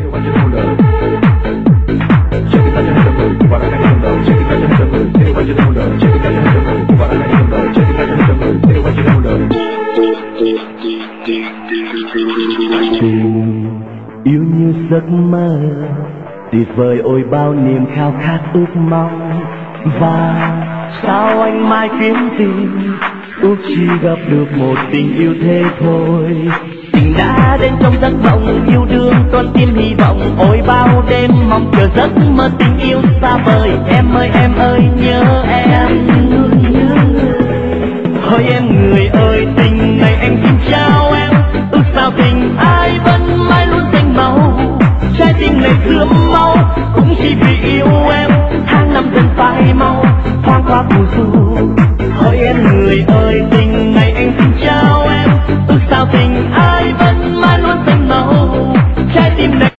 Yêu như giấc mơ tuyệt vời, ôi bao niềm khao khát ước mong. Và sao anh mãi kiếm tìm, ước chỉ gặp được một tình yêu thế thôi. Tình đã đến trong giấc mộng, yêu đương con tim hy vọng, ôi bao đêm mong chờ giấc mơ tình yêu xa vời. Em ơi nhớ em, hỡi em người ơi, tình này anh xin trao em, ước sao tình ai